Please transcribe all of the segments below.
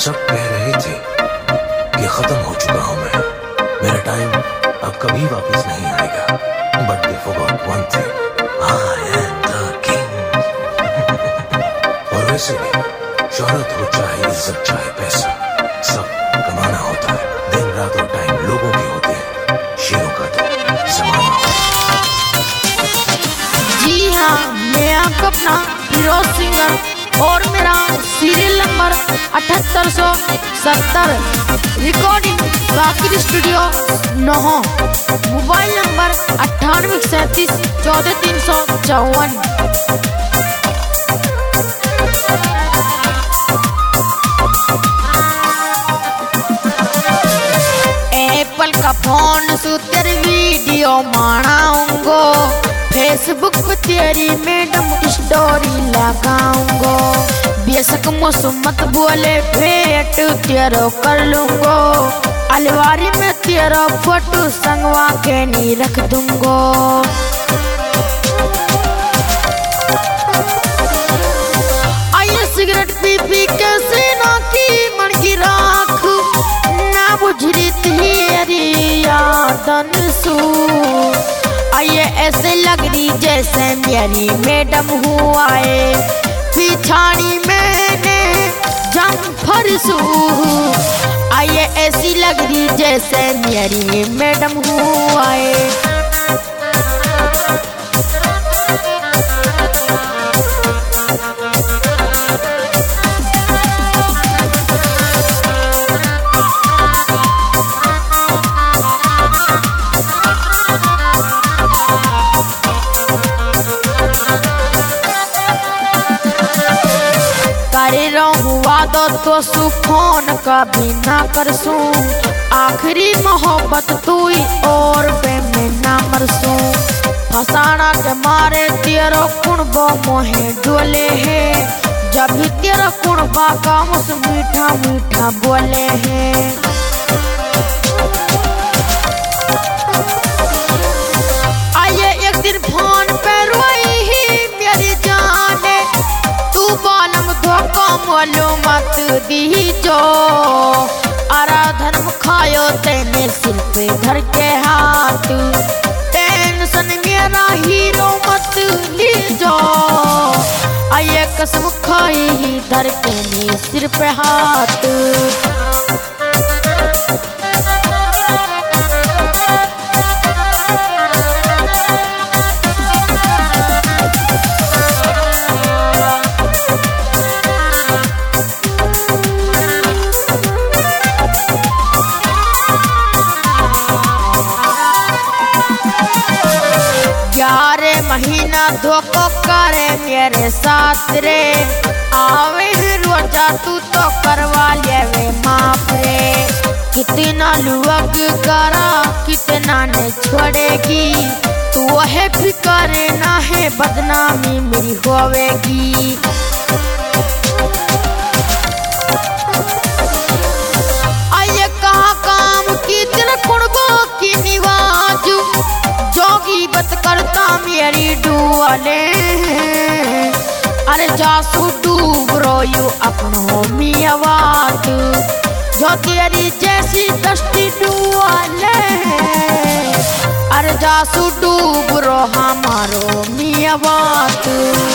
सब कह रहे थे कि खत्म हो चुका हूं मैं, मेरा टाइम अब कभी वापस नहीं आएगा। But they forgot one thing, I am the king. और वैसे भी शोहरत हो चाहे इज्जत चाहे पैसा, सब कमाना होता है। दिन रात और टाइम लोगों के होते हैं, शेरों का तो जमाना होता है। जी हाँ, मैं आपका अपना फिरोज सिंगर और मेरा सीरियल नंबर 7870, रिकॉर्डिंग बाकी स्टूडियो 9, मोबाइल नंबर 9837 14354। एप्पल का फोन सु तेरी वीडियो मानाऊंगो, फेसबुक पे तेरी मैडम स्टोरी लगाऊंगो। बेशक मौसम मत बोले भेंट तेरो कर लूंगो, अलमारी में तेरा फोटो संगवा के नहीं रख दूंगो। आइए सिगरेट पी पी के सीना की मन की राख, ना बुझरी तेरी यादन सू। आइए ऐसे लग रही जैसे मेरी मैडम हुआ है, पिछाड़ी मैंने जम्फर सू। आइए ऐसी लग रही जैसे मेरी मैडम हुआ है। करे हुआ तो सुखोन कभी ना करसू, आखिरी मोहब्बत तू और पे मैं ना मरसू। फसाना के मारे तेरो कुणबो मोहे डोले है, जब भी तेरा कुणबा का मुझ मीठा मीठा बोले है। आइए एक दिन फोन पे रोई ही मेरी जाने, तू बालम धोखा मोलो मत दी जो। आराधन खायो तेने सिर पे धर के हाथ, टेंशन मेरा हीरो मत ली जो। आइए कसम खाई ही धर के नी सिर पे हाथ। महीना धोखो करे मेरे साथ रे, आवे रोजा तू तो करवा ले वे माफ रे। कितना लुअग करा कितना ने छोड़ेगी, तू है फिक्र ना है बदनामी मेरी होवेगी। आइए कहाँ काम की तेरे कुड़बो की निवाजू, जोगी बत करता मेरी डुआले। अरे जासू डूब रोयू अपनों में आवाज, जो तेरी जैसी दस्ती डुआले। अरे जासू डूब रो हमारो में आवाज।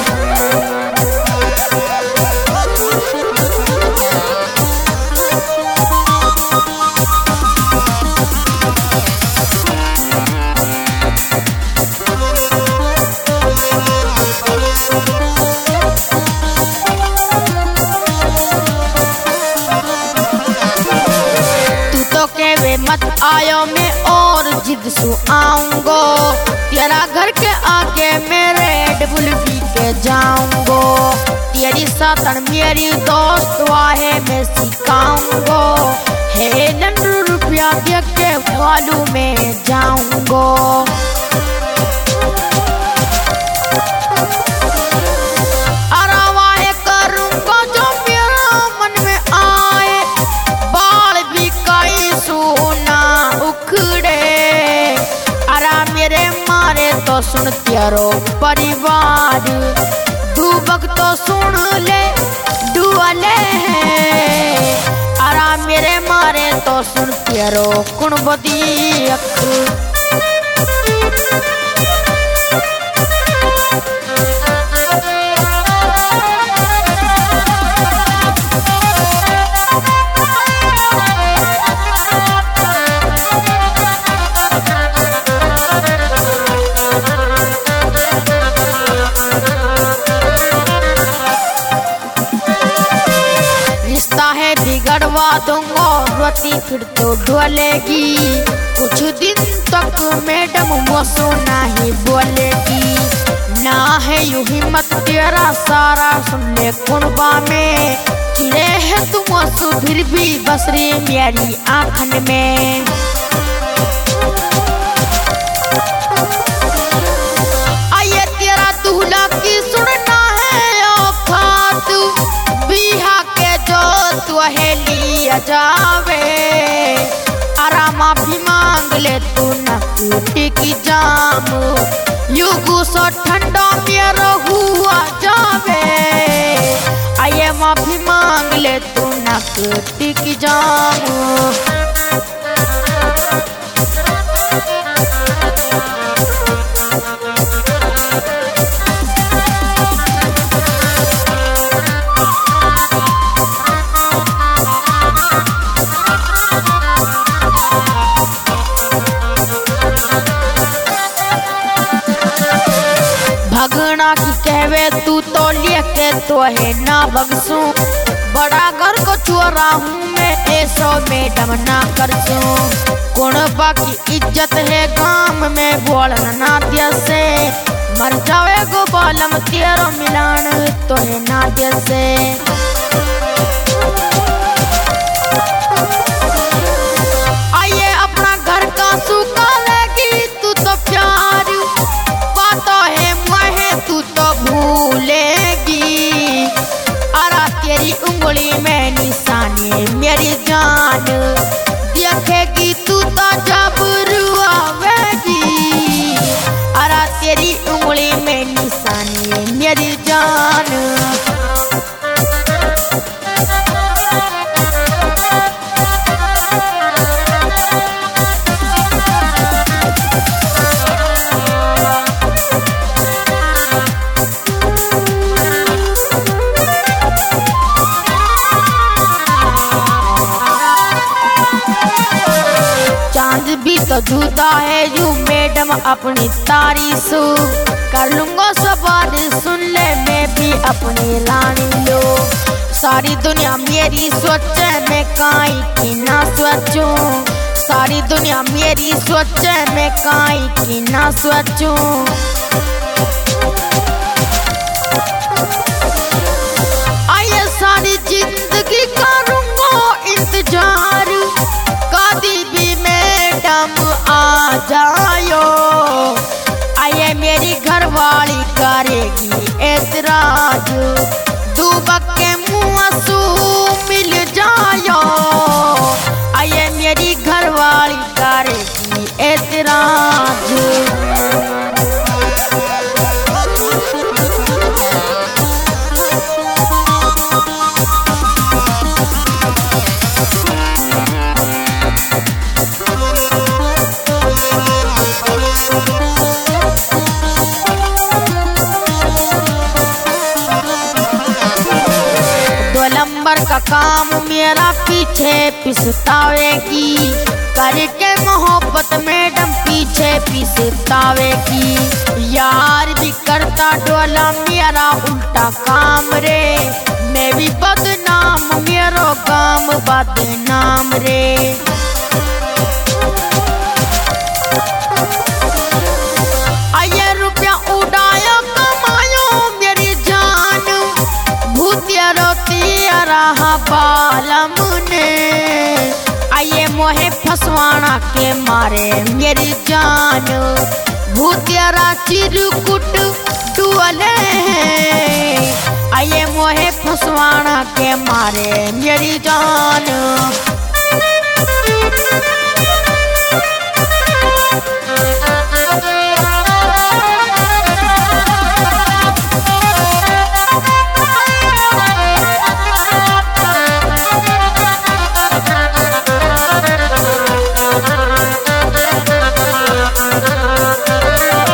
मत आयो मैं और जिद सु आऊंगो, तेरा घर के आगे मैं रेड बुल पी के जाऊंगो। तेरी साथन मेरी दोस्त वाहे मैं सिखाऊंगो, है नंबर रुपया दे के वालू में जाऊंगो। अरवाए करूंगा जो मेरा मन में आए, बाल भी कई सोना उखड़े। अरा मेरे मारे तो सुन तेरो परिवार, डूबक तो सुन ले डुअले है। सुन तेरो कुण बदियक। बिगड़वा दूंगा रोती फिर तो ढोलेगी, कुछ दिन तक मैडम मुझसे नहीं बोलेगी। ना है यू हिम्मत तेरा सारा सुन ले कुनबा में, चिड़े है तुम मुझसे फिर भी बसरी मेरी आंखन में। आये तेरा दूल्हा की सुनना है औकात, बिहा के जो तुहेली जावे आराम भी मांग ले तू नकुटी की जाम, युगु सो ठंडा मेरा हुआ जावे। आये माफी मांग ले तू नकुटी की जाम। भगना की कहवे तू तो लेके तो है ना बगसू, बड़ा घर को चोरा हूँ मैं ऐसो मैडम ना करसू। कुणबा की इज्जत है गांव में बोलना दिया से, मर जावे गो बालम तेरो मिलान तो है ना दिया से। आइए अपना घर का सुखा लेगी तू तो प्यार, बातों है मुहे तू तो भूलेगी। अरा तेरी उंगली में निशानी मेरी जान, देखेगी तू तो जब रुआवेगी। अरा तेरी उंगली में निशानी मेरी जान। भी तो जुदा है यू मैडम अपनी तारीफ, कर लूंगा सवाल सुन ले मैं भी अपनी रानी लो। सारी दुनिया मेरी सोचे मैं काई की ना सोचूं, सारी दुनिया मेरी सोचे मैं काई की ना सोचूं। आइए सारी जिंदगी करूंगा इंतजार, कभी भी मैडम आ जायो। आइए मेरी घरवाली करेगी ऐतराज, दुबक के मुँह सू मिल जायो। आइए मेरी घरवाली करेगी ऐतराज। नंबर का काम मेरा पीछे पिसतावेगी, करके मोहब्बत मैडम पीछे पिसतावेगी। यार भी करता डोला मेरा उल्टा काम रे, मैं भी बदनाम मेरो काम बदनाम रे। आइए रुपया उड़ाया कमायो मेरी जान, भूतिया रोती रहा बालम ने। आइए मोहे फसवाना के मारे मेरी जान, भूतिया चिरकुट डुअले। आइए मोहे फसवाना के मारे मेरी जान।